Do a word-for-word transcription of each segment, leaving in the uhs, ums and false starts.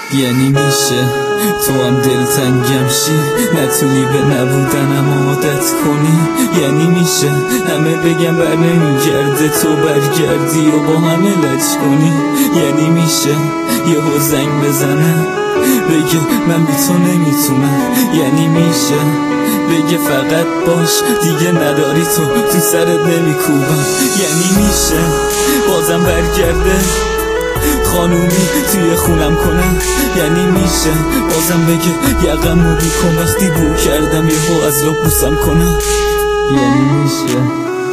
یعنی میشه تو هم دلتنگم شی، نتونی به نبودنم عادت کنی. یعنی میشه همه بگم بر نمیگرده، تو برگردی و با همه لج کنی. یعنی میشه یهو زنگ بزنه بگه من بی تو نمیتونم. یعنی میشه بگه فقط باش دیگه نداری تو تو سرت نمیکوبم. یعنی میشه بازم برگرده خانومی توی خونم کنه. یعنی میشه بازم بگه یقمو بیکن وقتی بو کردم یهو از لب بوسم کنه. یعنی میشه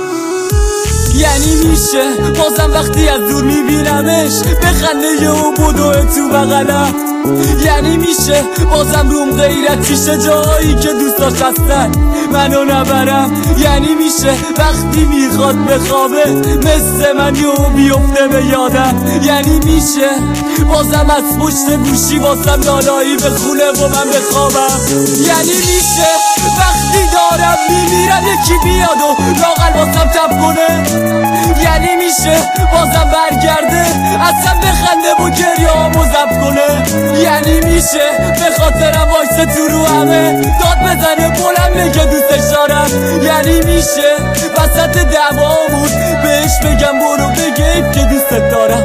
یعنی میشه بازم وقتی از دور میبینمش بخنده یهو بدوه تو بغلم. یعنی میشه بازم روم غیرت پیشه جایی که دوستاش هستن منو نبرم. یعنی میشه وقتی میخواد بخوابه مثل من یهو بیفته به یادم. یعنی میشه بازم از پشت گوشی واسم لالایی بخونه و من بخوابم. یعنی میشه وقتی دارم میمیرم یکی بیاد و لااقل واسم تب کنه. یعنی میشه بازم برگرده اصلا بخنده و گریه‌امو ضبط کنه. یعنی میشه به خاطرم وایسه تو رو همه داد بزنه بلند بگه دوستش دارم. یعنی میشه وسط دعوامون بهش بگم برو بگه که دوستت دارم.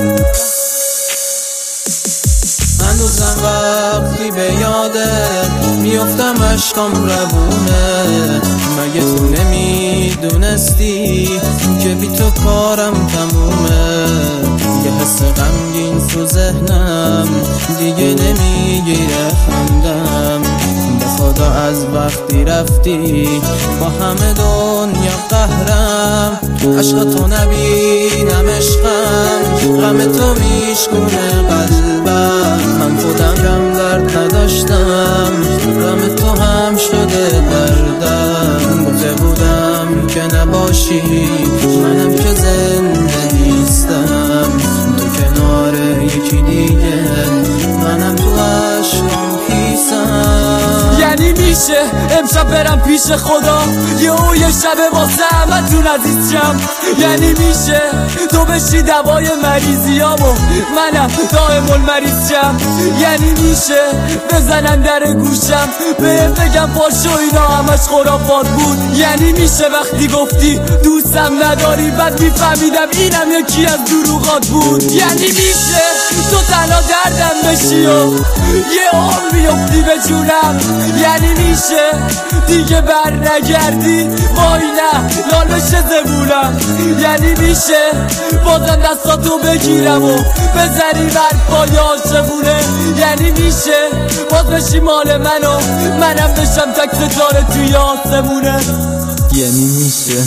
هنوزم وقتی به یادت میافتم اشکام روونه. مگه تو نمیدونستی که بی تو کارم تمومه؟ یه حس غمگین تو ذهنم دیگه نمیگیره خندم. به خدا از وقتی رفتی با همه دنیا قهرم. عشق تو نبینم عشقم، غم تو میشکونه قلبم. من خودم کم درد نداشتم، غم تو هم شده دردم. گفته بودم که نباشی منم که زنده نیستم. تو کنار یکی دیگه منم تو عشقم پیسم. یعنی میشه امشب برم پیش خدا یهو یه شب واسه همتون عزیز شم. یعنی میشه تو بشی دوای مریضیامو منم دائم المریض شم. یعنی میشه بزنن در گوشم بهم بگم پاشو اینا همش خرافات بود. یعنی میشه وقتی گفتی دوستم نداری بعد میفهمیدم اینم یکی از دروغات بود. یعنی میشه تو تنها دردم بشی و یه عمر بیفتی به جونم. یعنی میشه دیگه بر نگردی وای نه لال بشه زبونم. یعنی میشه بازم دستاتو بگیرم و بزنی بر پای آشمونه. یعنی میشه باز بشی مال منو منم بشم تک ستاره توی آسمونه. یعنی میشه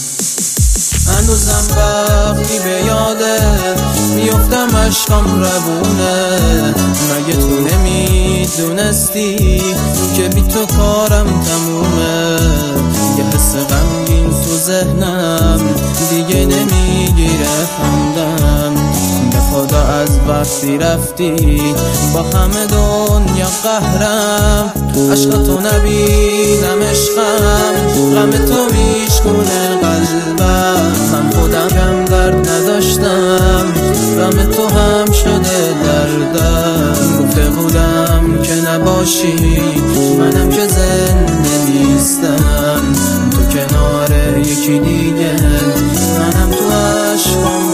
هنوزم وقتی به یادت میافتم اشکام روونه. مگه تو نمیدونستی که بی تو کارم تمومه؟ یه حس غمگین تو ذهنم دیگه نمیگیره خندم. به خدا از وقتی رفتی با همه دنیا قهرم. عشق تو نبینم عشقم، غم تو میشکونه قلبم. من خودم کم درد نداشتم، غم تو هم شده دردم. گفته بودم که نباشی منم که زنده نیستم. تو کنار یکی دیگه منم تو عشقم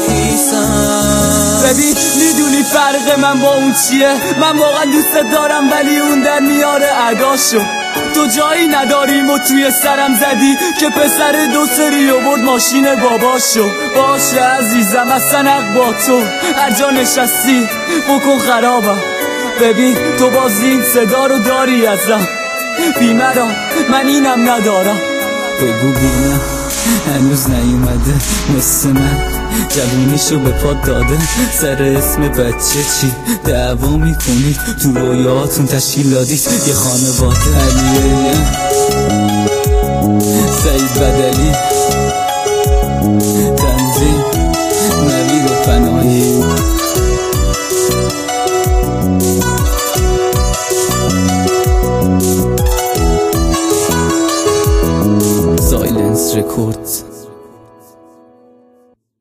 پیسم. ببین میدونی فرق من با اون چیه؟ من واقعا دوست دارم ولی اون در میاره اداشو. تو جایی نداریم و توی سرم زدی که پسر دو سری و برد ماشین باباشو. باشه عزیزم اصلا حق با تو، هر جا نشستی بکن خرابم. ببین تو باز این صدا رو داری ازم بیمرا من اینم ندارم. بگو بینم هنوز نیومده مثل من جوونیشو به پاد داده. سر اسم بچه چی دعوا میکنید تو رویاتون تشکیل دادید یه خانواده. علیه سعید بدلی